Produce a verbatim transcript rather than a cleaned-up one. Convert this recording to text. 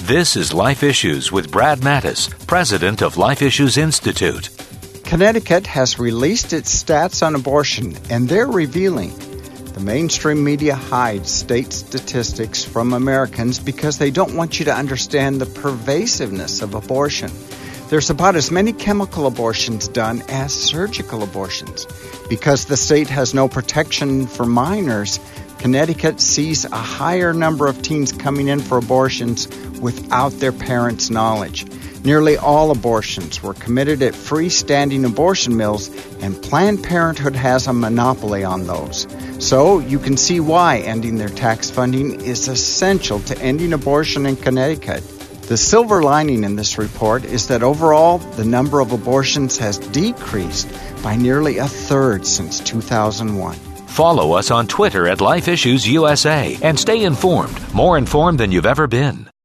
This is Life Issues with Brad Mattis, president of Life Issues Institute. Connecticut has released its stats on abortion, and they're revealing. The mainstream media hides state statistics from Americans because they don't want you to understand the pervasiveness of abortion. There's about as many chemical abortions done as surgical abortions. Because the state has no protection for minors, Connecticut sees a higher number of teens coming in for abortions without their parents' knowledge. Nearly all abortions were committed at freestanding abortion mills, and Planned Parenthood has a monopoly on those. So you can see why ending their tax funding is essential to ending abortion in Connecticut. The silver lining in this report is that overall, the number of abortions has decreased by nearly a third since two thousand one. Follow us on Twitter at Life Issues U S A and stay informed, more informed than you've ever been.